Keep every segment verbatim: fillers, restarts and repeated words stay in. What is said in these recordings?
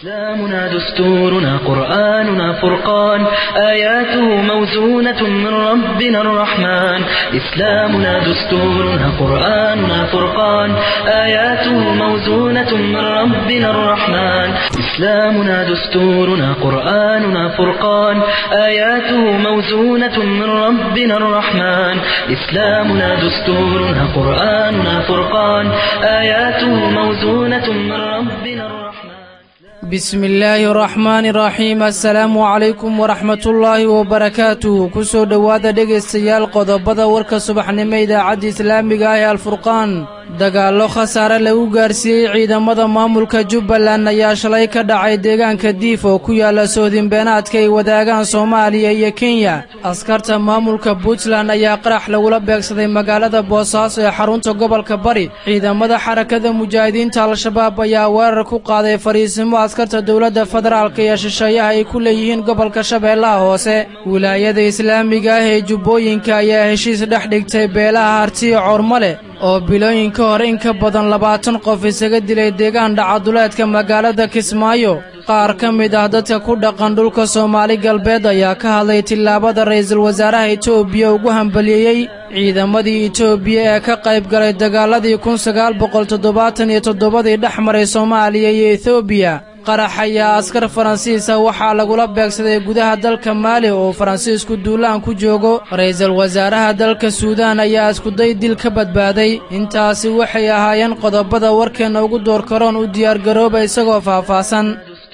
إسلامنا دستورنا قرآننا فرقان آياته موزونة من ربنا الرحمن إسلامنا دستورنا قرآننا فرقان آياته موزونة من ربنا الرحمن إسلامنا دستورنا قرآننا فرقان آياته موزونة من ربنا الرحمن إسلامنا دستورنا قرآننا فرقان آياته موزونة من ربنا الرحمن بسم الله الرحمن الرحيم السلام عليكم ورحمة الله وبركاته كسو دوادا dhegeystayaal qodobada warka subaxnimo idaacada islaamiga ah ee alfurqaan dagaalo khasaare lagu gaarsiiyay ciidamada maamulka Jubbaland ayaa shalay ka dhacay deegaanka Diif oo ku yaala soodin beenaadka ay wadaagaan Soomaaliya iyo Kenya askarta maamulka Puntland ayaa qarax lagula beegsaday magaalada Boosaaso ee xarunta gobolka Bari ciidamada xarakada mujaahidiinta al-shabaab ayaa weerar ku qaaday fariisimo askarta dawladda federaalka iyo shisheeyaha ay ku leeyihiin gobolka Shabeellaha Hoose wilaayada islaamiga ah ee Jubbooyinka ayaa heshiis dhex dhigtay beelaha Hartiyo Cormale oo bilooyin ka hor in ka badan labaatan qof isaga dilay deegaan dhacaduleedka magaalada Kismaayo qaar ka mid ah dadka ku dhaqan dhulka Soomaali galbeed ayaa ka hadlay tilaabada ra'iisul wasaaraha Itoobiya ugu hambaliyay ciidamadii Itoobiya ee ka qayb galay dagaaladii kun sagaal boqol toddobaatan iyo toddoba ee dhexmaray Soomaaliya iyo Itoobiya qarax ayaa askar Faransiis ah waxaa lagula beegsaday gudaha dalka Maali oo Faransiisku duulaan ku joogo ra'iisul wasaaraha dalka Suudaan ayaa isku day dil ka badbaaday intaasi waxay ahaayeen qodobada warkeena ugu door karoon u diyaar garooba isagoo faahfaahsan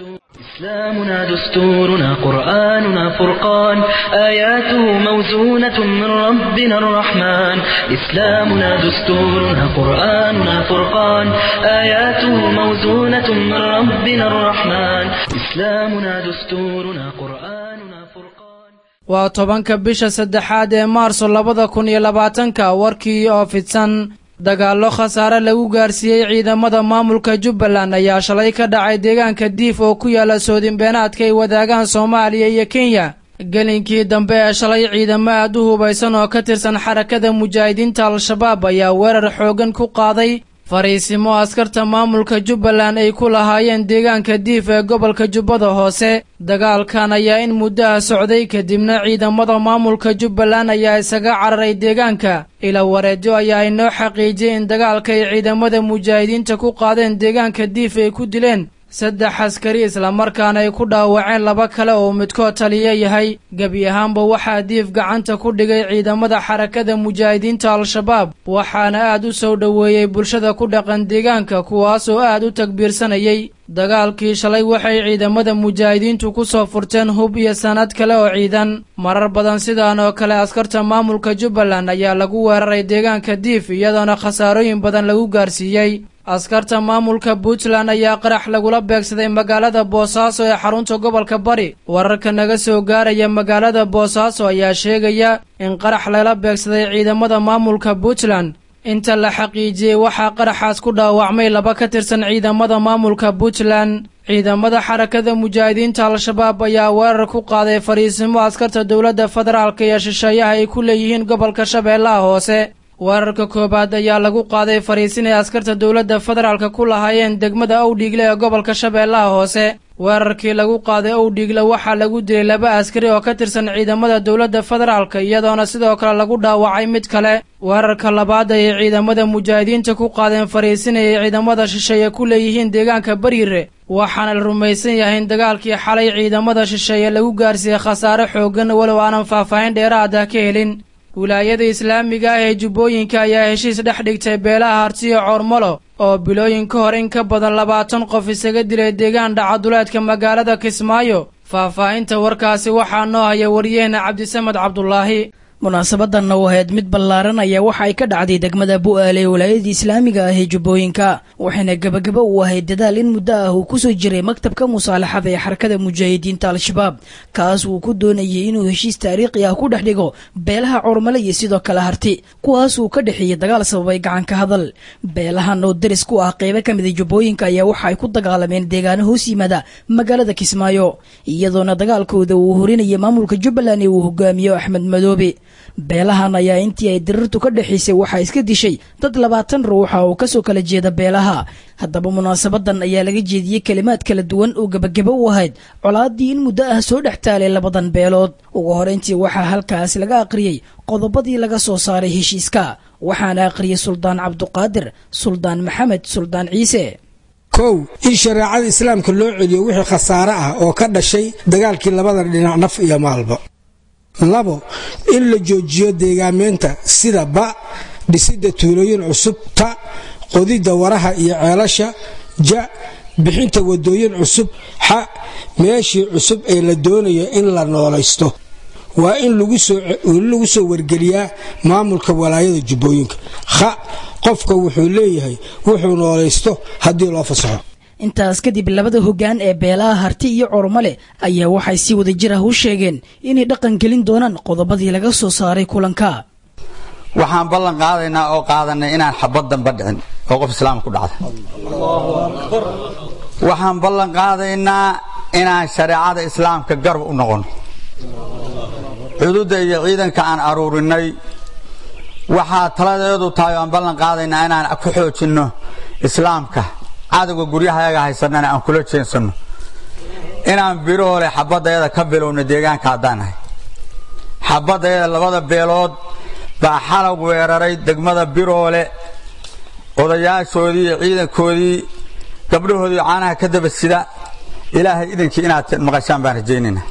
إسلامنا دستورنا قرآننا فرقان آياته موزونة من ربنا الرحمن إسلامنا دستورنا قرآننا فرقان آياته موزونة من ربنا الرحمن إسلامنا دستورنا قرآننا فرقان waa tobanka bisha saddexaad ee Maarso labada kun iyo labaatanka warkii oo fidsan dagaalo khasaare lagu gaarsiiyay ciidamada maamulka Jubbaland ayaa shalay ka dhacay deegaanka Diif oo ku yaala soodin beenaadka ay wadaagaan Soomaaliya iyo Kenya galinkii dambe ee shalay ciidamo aad u hubaysan oo ka tirsan xarakada mujaahidiinta al-shabaab ayaa weerar xoogan ku qaaday fariisimo askarta maamulka Jubbaland ay ku lahaayeen deegaanka Diif ee gobolka Jubbada Hoose dagaalkan ayaa in muddo socday kadibna ciidamada maamulka Jubbaland ayaa isaga cararay deegaanka ila wareejo ayaa inoo xaqiijiyay in dagaalka ay ciidamada mujaahidiinta ku qaadeen deegaanka Diif ay ku dileen saddex askari isla markaana ay ku dhaawaceen laba kale oo midkood taliye yahay gabi ahaanba waxaa Diif gacanta ku dhigay ciidamada xarakada mujaahidiinta al-shabaab waxaana aad u soo dhaweeyay bulshada ku dhaqan deegaanka kuwaas oo aad u takbiirsanayay dagaalkii shalay waxay ciidamada mujaahidiintu ku soo furteen hub iyo sanad kale oo ciidan marar badan sidaan oo kale askarta maamulka Jubbaland ayaa lagu weeraray deegaanka Diif iyadoona khasaarooyin badan lagu gaarsiiyay askarta maamulka Puntland ayaa qarax lagula beegsaday magaalada Boosaaso ee xarunta gobolka Bari wararka naga soo gaaraya magaalada Boosaaso ayaa sheegaya in qarax lala beegsaday ciidamada maamulka Puntland inta la xaqiijiyay waxaa qaraxaas ku dhaawacmay laba ka tirsan ciidamada maamulka Puntland ciidamada xarakada mujaahidiinta al-shabaab ayaa weerar ku qaaday fariisimo askarta dawladda federaalka iyo shisheeyaha ay ku leeyihiin gobolka Shabeellaha Hoose weerarka koobaad ayaa lagu qaaday fariisin ay askarta dawladda federaalka ku lahaayeen degmada Owdhiigle ee gobolka Shabeellaha Hoose weerarkii lagu qaaday Owdhiigle waxaa lagu dilay laba askari oo ka tirsan ciidamada dawladda federaalka iyadoona sidoo kale lagu dhaawacay mid kale weerarka labaad ay ciidamada mujaahidiinta ku qaadeen fariisin ay ciidamada shisheeye ku leeyihiin deegaanka Bariire waxaana la rumaysan yahay in dagaalkii xalay ciidamada shisheeye lagu gaarsiiyay khasaare xoogan walow aanan faahfaahin dheeraad ah ka helin wilaayada islaamiga ah ee Jubbooyinka ayaa heshiis dhex dhigtay beelaha Hartiyo Cormale oo bilooyin ka hor in ka badan labaatan qof isaga dilay deegaan dhacaduleedka magaalada Kismaayo faahfaahinta warkaasi waxaa noo haya wariyeena Cabdisamad Cabdullaahi munaasabadan oo ahayd mid ballaaran ayaa waxa ay ka dhacday degmada Bu'aale ee wilaayada islaamiga ah ee Jubbooyinka waxayna gabagaba u ahayd dadaal in muddo ah uu ku soo jiray maktabka musaalaxada ee xarakada mujaahidiinta al-shabaab kaas uu ku doonayay inuu heshiis taariikhi ah ku dhex dhigo beelaha Cormale iyo sidoo kale Harti kuwaas uu ka dhaxeeyay dagaal sababay gacan ka hadal beelahan oo daris ku ah qayb ka mid ah Jubbooyinka ayaa waxa ay ku dagaalameen deegaano hoos yimaada magaalada Kismaayo iyadoona dagaalkooda uu horinayay maamulka Jubbaland ee uu hogaamiyo Axmed Madoobe beelahan ayaa intii ay dirirtu ka dhexaysay waxaa iska dishay dad labaatan ruuxa oo kasoo kala jeeda beelaha haddaba munaasabadan ayaa laga jeediyey kalimaad kala duwan oo gebagabo u ahayd colaadii in muddo ah soo dhex taalay labadan beelood ugu horeyntii waxaa halkaas laga aqriyey qodobadii laga soo saaray heshiiska waxaana aqriyey suldaan cabduqaadir suldaan maxamed suldaan ciise kow in shareecada islaamka loo celiyo wixii khasaare ah oo ka dhashay dagaalkii labada dhinac naf iyo maalba labo in la joojiyo deegaameynta sida ba dhisidda tuulooyin cusub ta qodidda waraha iyo ceelasha ja bixinta wadooyin cusub xa meeshii cusub ee la doonayo in la noolaysto waa in lagu soo wargeliyaa maamulka walaayada jubbooyinka kha qofka wuxuu leeyahay wuxuu noolaysto haddii loo fasaxo intaas kadib labada hoggaan ee beelaha harti iyo cormale ayaa waxay si wada jir ah u sheegeen inay dhaqan gelin doonaan qodobadii laga soo saaray kulanka waxaan ballan qaadaynaa oo qaadanay inaan xabad damba dhicin oo qof islaam ku dhacda waxaan ballan qaadaynaa inaan shareecada islaamka garab u noqono xuduudda iyo ciidanka aan aruurinay waxaa taladeedu tahay aan ballan qaadaynaa inaan ku xoojinno islaamka cadawga guryahayaga haysanana aan kula jeensanno inaan biroole xabadayada ka bilowno deegaanka haddaan nahay xabadayada labada beelood baa xalag weeraray degmada biroole odayaashoodii iyo ciidankoodii gabdhahoodii caanaha ka daba sida ilaahay idinkii inaad maqashaan baan rajaynaynaa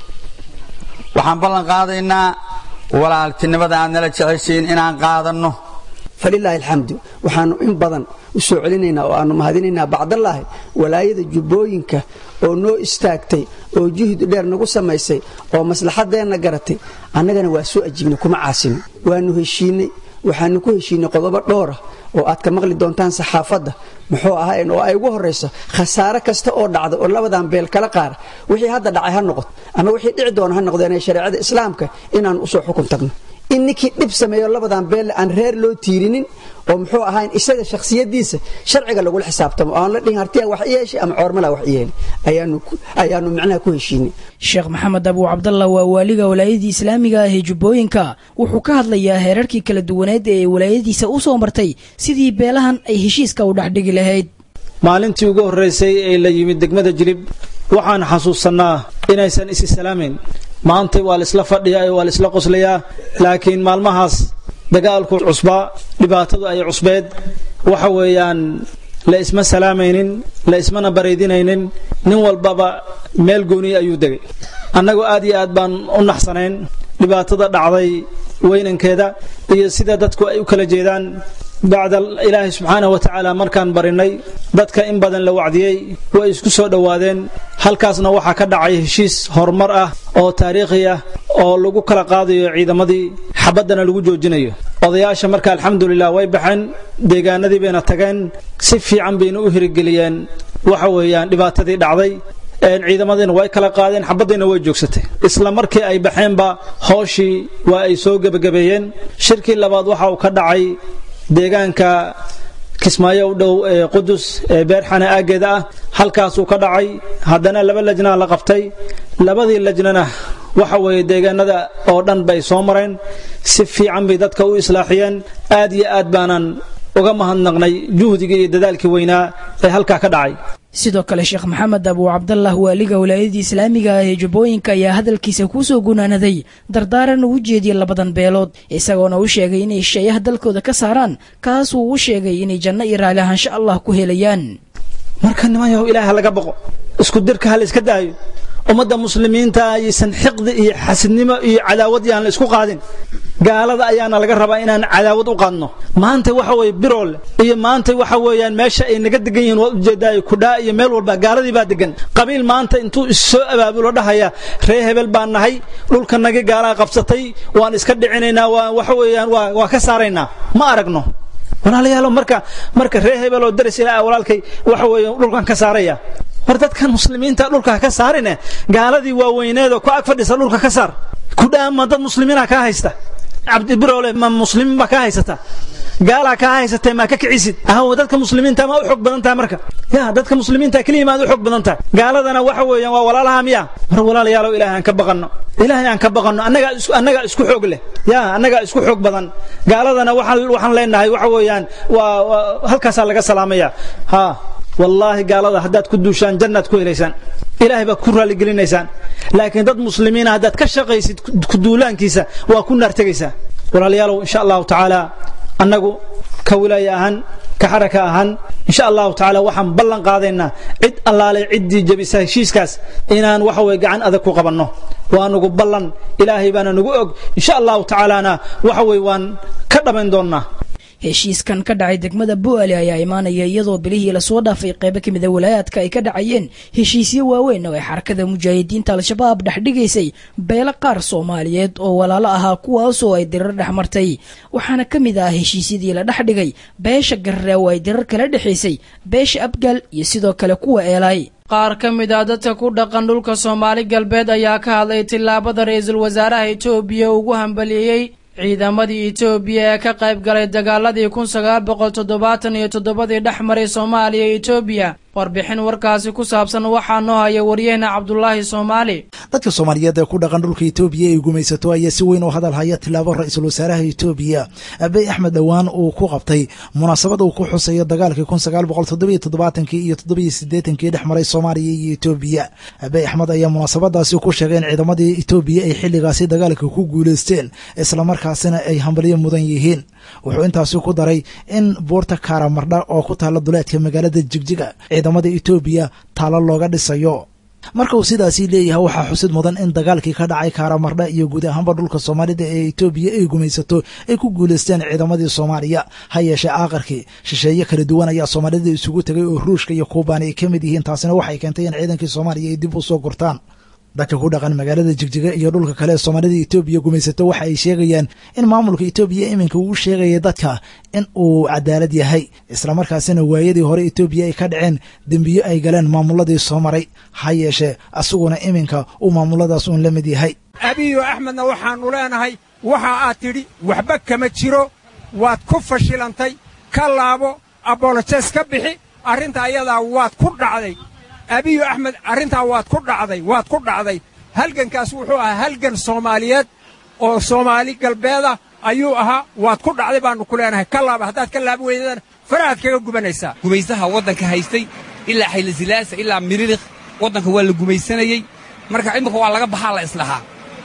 waxaan ballan qaadaynaa walaaltinimada aad nala jeceshiin inaan qaadanno falilaahi alxamdu waxaanu in badan u soo celinaynaa oo aanu mahadinaynaa bacdallaahi walaayada jubbooyinka oo noo istaagtay oo juhdi dheer nagu samaysay oo maslaxadeenna garatay annagana waa soo ajiibnay kuma caasino waanu heshiinay waxaanu ku heshiinay qodobo dhowr ah oo aad ka maqli doontaan saxaafadda muxuu ahayn oo ay ugu horrayso khasaare kasta oo dhacda oo labadan beel kala qaara wixii hadda dhacay ha noqoto ama wixii dhici doona ha noqdo inay shareecada islaamka inaan u soo xukun tagno in ninkii dhib sameeyo labadan beel aan reer loo tiirinin oo muxuu ahayn isaga shakhsiyadiisa sharciga lagu xisaabtamo aan la dhihin hartiya wax yeeshay ama coormala wax yeelay ayaanu ayaanu macnaha ku heshiinay sheekh maxamed abu cabdallah waa waaliga walaayadii islaamiga ah ee jubbooyinka wuxuu ka hadlayaa heerarkii kala duwaneed ee walaayadiisa u soo martay sidii beelahan ay heshiiska u dhaxdhigi lahayd maalintii ugu horeysay ee la yimid degmada jilib waxaan xasuusanaa inaysan is salaamin maanta waa la isla fadhiyaa waa la isla qoslayaa laakiin maalmahaas dagaalku cusbaa dhibaatadu ay cusbeed waxa weeyaan la isma salaamaynin la ismana bareedinaynin nin walbaba meel gooni ayuu degay annagu aad iyo aad baan u naxsanayn dhibaatada dhacday weynankeeda iyo sida dadku ay u kala jeedaan bacda ilaahi subxaanahu wa tacaala markaan barinay dadka in badan la wacdiyey way isku soo dhowaadeen halkaasna waxaa ka dhacay heshiis horumar ah oo taariikhi ah oo lagu kala qaadayo ciidamadii xabaddana lagu joojinayo odayaasha marka alxamdulilah way baxeen deegaanadii bayna tageen si fiican bayna u hirigeliyeen waxa weeyaan dhibaatadii dhacday ciidamadiina way kala qaadeen xabadiina way joogsatay isla markii ay baxeenba hooshii waa ay soo gebagabeeyeen shirkii labaad waxa uu ka dhacay deegaanka kismaayo u dhow ee qudus ee beerxana aageeda ah halkaasuu ka dhacay haddana laba lajnaa la qabtay labadii lajnana waxa weeye deegaanada oo dhan bay soo mareen si fiican bay dadka u islaaxiyeen aad iyo aad baanan uga mahadnaqnay juhdiga iyo dadaalkii weynaa ee halkaa ka dhacay sidoo kale sheekh maxamed abu cabdallah waaliga walaayadii islaamiga ah ee jubbooyinka ayaa hadalkiisa ku soo gunaanaday dardaaran ugu jeediyey labadan beelood isagoona u sheegay inay shisheeyaha dalkooda ka saaraan kaasuu u sheegay inay janno iyo raali ahaansho allah ku helayaan marka nimanyahow ilaaha laga boqo isku dirka ha la iska daayo ummadda muslimiinta aysan xiqdi iyo xasidnimo iyo cadaawad yaan la isku qaadin gaalada ayaana laga rabaa inaan cadaawad u qaadno maanta waxa weeye birool iyo maanta waxa weeyaan meesha ay naga degan yihiin waa ujeedaa kudhaa iyo meel walba gaaladii baa degan qabiil maanta intuu isoo abaabulo dhahaya ree hebel baan nahay dhulka naga gaalaa qabsatay waan iska dhicinaynaa waa waxa weeyaan waa waa ka saaraynaa ma aragno walaalayaal marka marka ree hebel oo daris ilaa walaalkay waxa weeye dhulkan ka saaraya war dadkan muslimiinta dhulka ka saarine gaaladii waaweyneed oo ku ag fadhisa dhulka ka saar kudhaa ma dad muslimiina ka haysta cabdi biroole ma muslimiin ba ka haysata gaala ka haysatay ma ka kicisid ahaw dadka muslimiinta ma u xog badan tahay marka ya dadka muslimiinta kaliya ma u xog badan tahay gaaladana waxa weeyaan waa walaalaha miya mar walaalayaal ilaahay aan ka baqano ilaahay aan ka baqano annaga annaga isku xog leh ya annaga isku xog badan gaaladana waxaan waxaan leenahay waxa weeyaan waa halkaas laga salaamaya ha wallahi gaalada hadaad ku duushaan jannad ku helaysaan ilaahay ba ku raali gelinaysaan laakiin dad muslimiin ah hadaad ka shaqaysid ku duulaankiisa waa ku naartagaysaa walaalayaal insha Allah ta'ala annagu ka wilaaya ahaan ka xaraka ahaan insha Allah ta'ala waxaan ballan qaadaynaa cid allaale cidii jabisa heshiiskaas inaan waxa way gacan adag ku qabanno waa nagu ballan ilaahay baana nagu og insha Allah ta'ala waxa way waan ka dhaban doonaa heshiiskan ka dhacay degmada Bu'aale ayaa imaanaya iyadoo bilihii la soo dhaafay qayb ka mid ah wilaayadka ay ka dhacayeen heshiisyo waaweyn oo ay xarakada mujaahidiinta al-shabaab dhaxdhigaysay beelo qaar Soomaaliyeed oo walaalo ahaa kuwaas oo ay dirar dhaxmartay waxaana ka mid ah heshiisyadii la dhaxdhigay beesha Garre oo ay dirar kala dhaxaysay beesha Abgal iyo sidoo kale kuwa Eelay qaar ka mid ah dadka ku dhaqan dhulka Soomaali galbeed ayaa ka hadlay tilaabada ra'iisul wasaaraha Itoobiya ugu hambaliyay ciidamadii Itoobiya ee ka qayb galay dagaaladii kun sagaal boqol toddobaatan iyo toddobadii dhaxmaray Soomaaliya iyo Itoobiya warbixin warkaasi ku saabsan waxaa noo haya wariyahna Cabdullaahi Soomaali dadka Soomaaliyeed ee ku dhaqan dhulka Itoobiya ay gumaysato ayaa si weyn u hadal haya tilaabo ra'iisul wasaaraha Itoobiya Abiy Ahmed dhawaan uu ku qabtay munaasabad uu ku xusayo dagaalkii kun sagaal boqol toddoba iyo toddobaatan iyo toddoba iyo siddeetan kii dhaxmaray Soomaaliya iyo Itoobiya Abiy Ahmed ayaa munaasabadaasi ku sheegay in ciidamadii Itoobiya ay xilligaasi dagaalka ku guuleysteen isla markaasina ay hambaliyo mudan yihiin wuxuu intaasi ku daray in buurta Karamardha oo ku taala duleedka magaalada Jigjiga ciidamada Itoobiya taalo looga dhisayo marka uu sidaasi leeyahay waxa xusid mudan in dagaalkii ka dhacay Karamardha iyo guud ahaanba dhulka Soomaalida ee Itoobiya ay gumaysato ay ku guuleysteen ciidamadii Soomaaliya ha yeeshee aakhirkii shisheeye kala duwan ayaa Soomaalida isugu tagay oo Ruushka iyo Kuubaan ay kamid yihiin taasina waxay keentay in ciidankii Soomaaliya ay dib u soo gurtaan dadka ku dhaqan magaalada Jigjiga iyo dhulka kale ee Soomaalida Itoobiya gumaysato waxa ay sheegayaan in maamulka Itoobiya iminka uu sheegay dadka in uu cadaalad yahay isla markaasina waayadii hore Itoobiya ay ka dhaceen dambiyo ay galeen maamuladii Soomaray ha yeeshee asaguna iminka uu maamuladaas uun la mid yahay Abiy Ahmedna waxaanu leenahay waxa aad tidhi waxba kama jiro waad ku fashilantay ka laabo apologies ka bixi arinta ayada waad ku dhacday Abiy Ahmed arinta waad ku dhacday waad ku dhacday halgankaas wuxuu ahaa halgan Soomaaliyeed oo Soomaali galbeeda ayuu ahaa waad ku dhacday baanu ku leenahay ka laab hadaad ka laab weydaan faraad kaga gubanaysaa gumaysaha wadanka haystay ilaa Xayla Silaasa ilaa Miriq wadanka waa la gumaysanayay marka imika waa laga baxaa la islahaa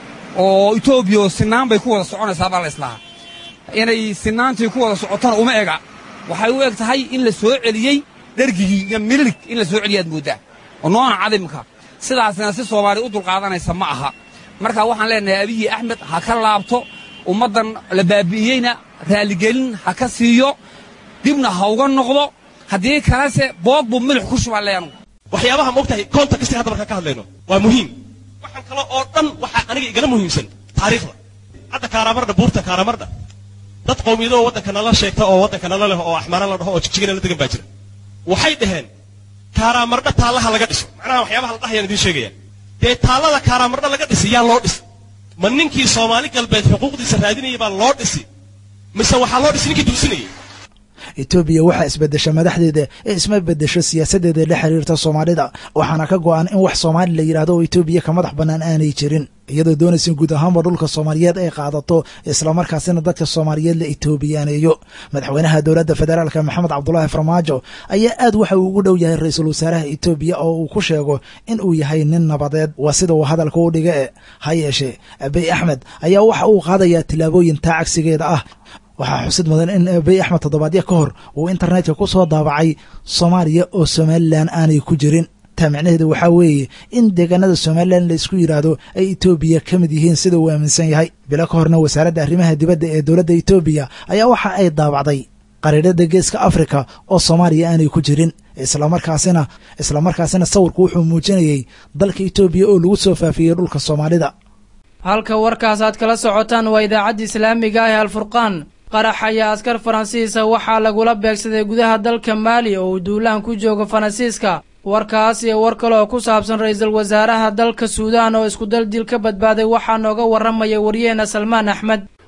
oo Itoobiya sinaan bay ku wada soconaysaa baa la islahaa inay sinaantii ku wada socotana uma ega waxay u eg tahay in la soo celiyay dargigii iyo Miriq in la soo celiyaad moodaa oo noona cadimka sidaasna si Soomaali u dulqaadanaysa ma aha marka waxaan leenahay Abiy Ahmed ha ka laabto ummadan la baabi'iyayna raali gelin ha ka siiyo dibna ha uga noqdo hadii kalaase bood buu milix ku shubaleeyaan waxyaabaha moogtahay context hadda marka ka hadlayno waa muhiim waxaan kale oo dhan waxa aniga igala muhiimsan taariikhda hadda Karamardha buurta Karamardha dad qowmiyado wadanka nala sheegta oo wadanka nala leh oo axmaara la dhaho oo Jigjiga la degan baa jira waxay dhaheen Karamardha taalaha laga dhiso macnaha waxyaabaha la dhahayaan idin sheegaya ee taalada Karamardha laga dhisay yaa loo dhis ma ninkii Soomaali galbeed xuquuqdiisa raadinayay baa loo dhisi mise waxa loo dhisi ninkii dulsinayay Itoobiya waxa isbedesha madaxdeeda ee isma bedesho siyaasadeeda la xiriirta Soomaalida waxaana ka go'an in wax Soomaali la yiraahdo oo Itoobiya ka madax banaan aanay jirin iyadoo doonaysa guud ahaan dhulka Soomaaliyeed ay qaadato isla markaasina dadka Soomaaliyeed la Itoobiyaaneeyo madaxweynaha dowladda federaalka Maxamed Cabdullaahi Farmaajo ayaa aad waxa uu ugu dhow yahay ra'iisul wasaaraha Itoobiya oo uu ku sheego in uu yahay nin nabadeed waa sida uu hadalka u dhigay ha yeeshee Abiy Ahmed ayaa waxa uu qaadayaa tilaabooyin taacsigeeda ah waxaa xusid mudan in Abiy Ahmed toddobaadyo ka hor uu internetka ku soo daabacay Soomaaliya oo Somaliland aanay ku jirin taamicnaheedu waxa weeye in deegaanada Somaliland la isku yiraahdo ay Itoobiya ka mid yihiin sida uu aaminsan yahay bila ka horna wasaaradda arrimaha dibadda ee dowladda Itoobiya ayaa waxa ay daabacday qariirada geeska Afrika oo Soomaaliya aanay ku jirin isla markaasina isla markaasina sawirku wuxuu muujinayay dalka Itoobiya oo lagu soo faafiyay dhulka Soomaalida halka warkaas aad kala socotaan waa idaacadda Islaamiga ah ee Al-Furqaan qarax ayaa askar Faransiis waxaa lagula beegsaday gudaha dalka Mali oo duulaan ku jooga Faransiiska warkaas iyo war kale oo ku saabsan ra'iisul wasaaraha dalka Suudaan oo isku dal dil ka badbaaday waxaa nooga waramaya wariyayna Salmaan Axmed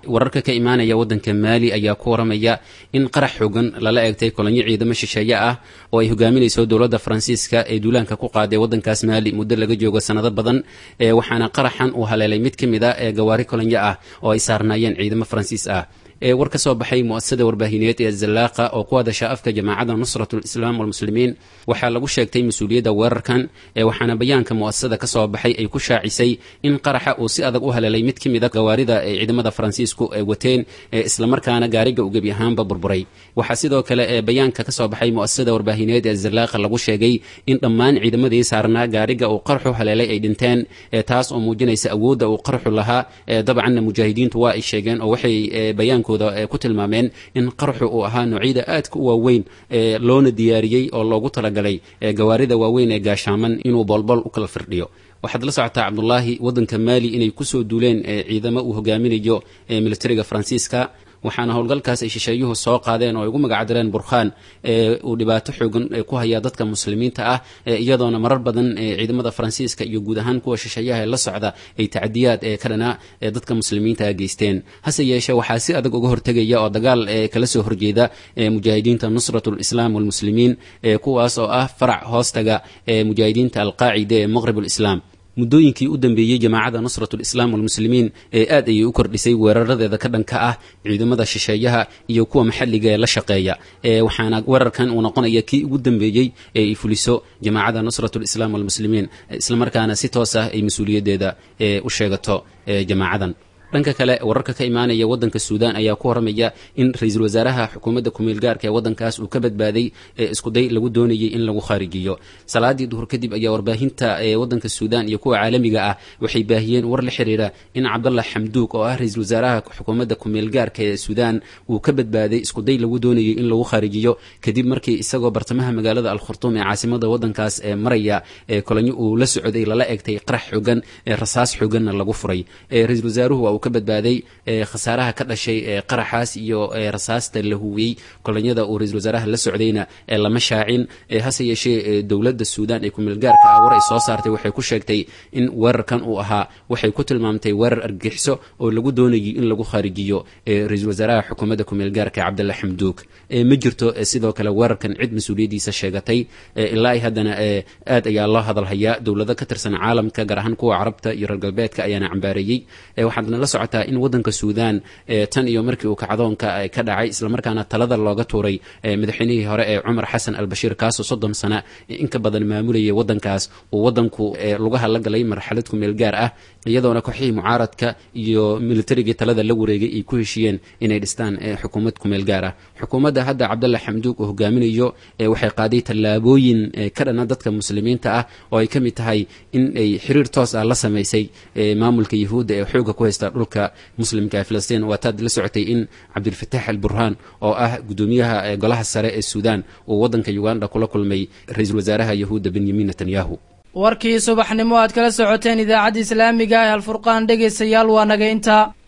wararka ka imaanaya waddanka maali ayaa ku waramaya in qarax xogan lala eegtay kolonyo ciidamo shisheeye ah oo ay hogaaminayso dowladda faransiiska ee duulaanka ku qaaday waddankaas maali muddo laga joogo sanado badan waxaana qaraxan uu haleelay mid ka mid a ee gawaari kolonyo ah oo ay saarnaayeen ciidamo faransiis ah ee war ka soo baxay mu'asasada warbaahineed ee Zallaaqa oo ku hadasha afka jamaacada Nusratul Islaam wal Muslimiin waxaa lagu sheegtay mas'uuliyadda weerarkan ee waxaana bayaanka mu'asasada ka soo baxay ay ku shaacisay in qaraxa uu si adag u haleelay mid ka mid ah gawaarida ee ciidamada Faransiisku ay wateen ee isla markaana gaariga u gabi ahaanba burburay waxaa sidoo kale ee bayaanka ka soo baxay mu'asasada warbaahineed ee Zallaaqa lagu sheegay in dhammaan ciidamadii saarnaa gaariga uu qarxu haleelay ay dhinteen ee taas oo muujinaysa awoodda uu qarxu lahaa ee dabcan mujaahidiintu waa ay sheegeen oo waxay bayaan ku tilmaameen in qarxu uu ahaa noocyada aadka u waaweyn ee loona diyaariyey oo loogu talagalay gawaarida waaweyn ee gaashaaman inuu boolbool u kala firdhiyo waxaad la socotaa cabdullaahi waddanka maali inay kusoo duuleen ciidamo uu hogaaminayo militariga faransiiska waxaana howlgalkaas ay shisheeyuhu soo qaadeen oo ay ugu magacdireen burkhaan ee uu dhibaato xoogan ku haya dadka muslimiinta ah iyadoona marar badan ciidamada faransiiska iyo guud ahaan kuwa shisheeyaha la socda ay tacdiyaad ee ka dhana dadka muslimiinta geysteen hase yeeshee waxaa si adag uga hortegaya oo dagaal kala soo horjeeda mujaahidiinta Nusratul Islaam wal Muslimiin kuwaas oo ah farac hoostaga mujaahidiinta al-Qaacida ee Maghribul Islaam muddooyinkii u dambeeyey jamaacada Nusratul Islaam wal Muslimiin ee aad ayay u kordhisay weeraradeeda ka dhanka ah ciidamada shisheeyaha iyo kuwa maxalliga ee la shaqeeya ee waxaana weerarkan uu noqonaya kii ugu dambeeyey ee ay fuliso jamaacada Nusratul Islaam wal Muslimiin isla markaana si toos ah ay mas'uuliyadeeda ee u sheegato jamaacadan dhanka kale wararka ka imaanaya waddanka Suudaan ayaa ku horamaya in ra'iisul wasaaraha xukuumadda ku-meel gaarka ee waddankaas uu ka badbaaday isku day lagu doonayay in lagu kharijiyo salaadii duhur kadib ayaa warbaahinta ee waddanka Suudaan iyo kuwa caalamiga ah waxay baahiyeen war la xiriira in Cabdallah Hamdouk oo ah ra'iisul wasaaraha xukuumadda ku-meel gaarka ee Suudaan uu ka badbaaday isku day lagu doonayay in lagu kharijiyo kadib markii isagoo bartamaha magaalada Al-Khartoum ee caasimada waddankaas ee maraya ee kolonyo uu la socday lala eegtay qarax xogan ee rasaas xoganna lagu furay ee ra'iisul wasaaruhu ka badbaaday khasaaraha ka dhashay qaraxaas iyo rasaasta la huwiyey kolonyada uu ra'iisul wasaaraha la socdayna lama shaacin hase yeeshee dowladda Suudaan ee ku-meel gaarka ah war ay soo saartay waxay ku sheegtay in weerarkan uu ahaa waxay ku tilmaamtay weerar argagixiso oo lagu doonayay in lagu kharijiyo ra'iisul wasaaraha xukuumadda ku-meel gaarka Cabdallah Hamdouk ma jirto sidoo kale weerarkan cid mas'uuliyadiisa sheegatay ilaa ay haddana aad ayaa loo hadalhayaa dowlado ka tirsan caalamka gaar ahaan kuwa carabta iyo reer galbeedka ayaana cambaareeyey waxaadna la socotaa in waddanka Suudaan tan iyo markii uu kacdoonka ka dhacay isla markaana talada looga tuuray madaxweynihii hore ee Umar Hassan al-Bashir kaasoo soddon sano in ka badan maamulayay waddankaas uu waddanku lugaha la galay marxalad ku meel gaar ah iyadoona kooxihii mucaaradka iyo militarigii talada la wareegay ay ku heshiyeen inay dhistaan xukuumad ku meel gaar ah xukuumadda hadda Cabdallah Hamdouk uu hogaaminayo waxay qaaday tallaabooyin ka dhana dadka muslimiinta ah oo ay ka mid tahay in ay xiriir toos ah la sameysay maamulka Yahuudda ee xooga ku haysta dhulka muslimka ee Filistiin waa taad la socotay in Abdul Fattah al-Burhan oo ah gudoomiyaha golaha sare ee Suudaan uu waddanka Uganda kula kulmay ra'iisul wasaaraha Yahuudda Benjamin Netanyahu warkii subaxnimo aad kala socoteen idaacadda islaamiga ee Al Furqaan dhageystayaal waa naga inta